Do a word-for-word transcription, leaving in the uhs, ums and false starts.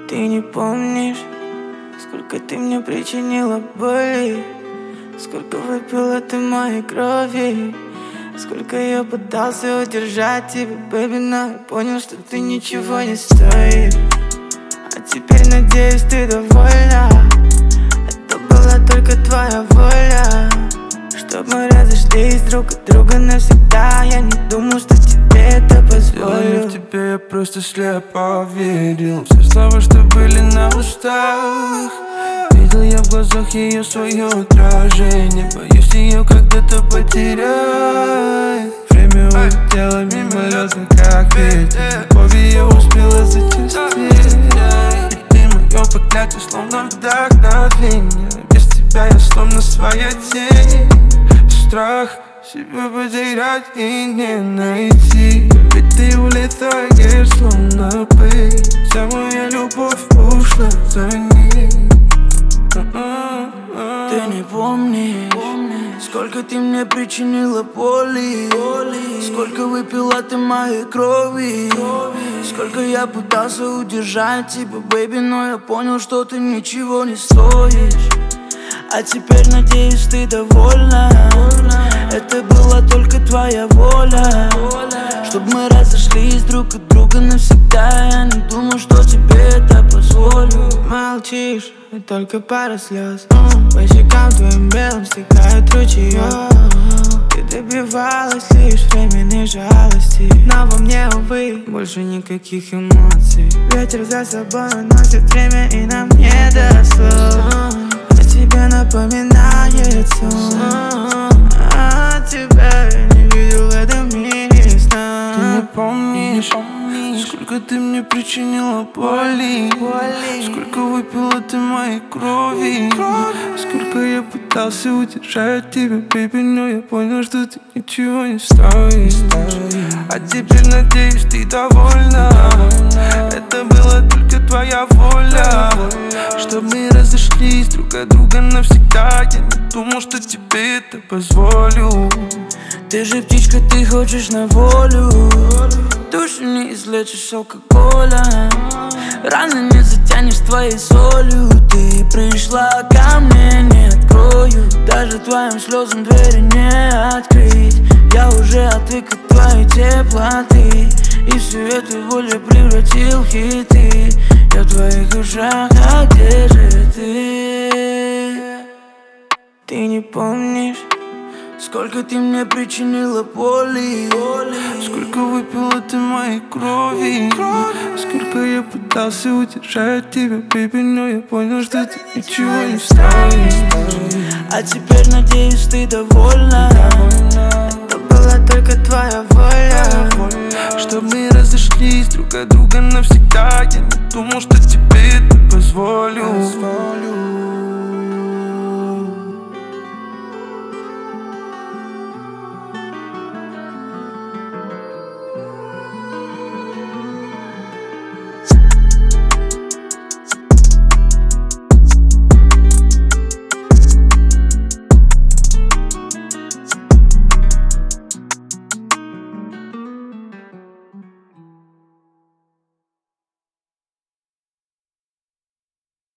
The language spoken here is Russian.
Ты не помнишь, сколько ты мне причинила боли, сколько выпила ты моей крови, сколько я пытался удержать тебя, бэби, но я понял, что ты ничего не стоишь. А теперь, надеюсь, ты довольна. Это была только твоя воля, чтоб мы разошлись друг от друга навсегда. Я не думал, что тебе это позволю. В тебе я просто слепо верил. Все слова, что были на устах, видел я в глазах ее свое отражение. Боюсь ее когда-то потерять. Время улетело мимолетно, как ветер. Любовь ее успела зачастить. И ты мое проклятие, словно вдохновение. Без тебя я словно своя тень. Страх себя потерять и не найти. Ведь ты улетаешь, словно пыль. Вся моя любовь ушла за ней. Ты не помнишь, сколько ты мне причинила боли, сколько выпила ты моей крови, сколько я пытался удержать тебя, бэби, но я понял, что ты ничего не стоишь. А теперь, надеюсь, ты довольна. Это была только твоя воля, чтоб мы разошлись друг от друга навсегда. Я не думал, что тебе это позволю. Молчишь, и только пара слез. По щекам твоим белым стекают ручьи. Ты добивалась лишь временной жалости, но во мне, увы, больше никаких эмоций. Ветер за собой уносит время, и нам не до слов. Тебе напоминает сон, а тебя я не видел в этом мире сна. Ты не помнишь, сколько ты мне причинила боли, сколько выпила ты моей крови, сколько я пытался удержать тебя, бэби, но я понял, что ты ничего не стоишь. А теперь, надеюсь, ты довольна. Это была только твоя воля, чтоб мы разошлись друг от друга навсегда. Я не думал, что тебе это позволю. Ты же птичка, ты хочешь на волю. Душу не излечишь алкоголем, раны не затянешь твоей солью. Ты пришла ко мне, не открою, даже твоим слезам двери не открыть. Я уже отвык от твоей теплоты, и всю эту волю превратил в хиты. Я в твоих ушах, а где же ты? Ты не помнишь, сколько ты мне причинила боли, сколько выпила ты моей крови, сколько я пытался удержать тебя, бэби, но я понял, что ты ничего не стоишь. А теперь, надеюсь, ты довольна. Это была только твоя воля, чтоб мы разошлись друг от друга навсегда. Я не думал, что тебе это позволю.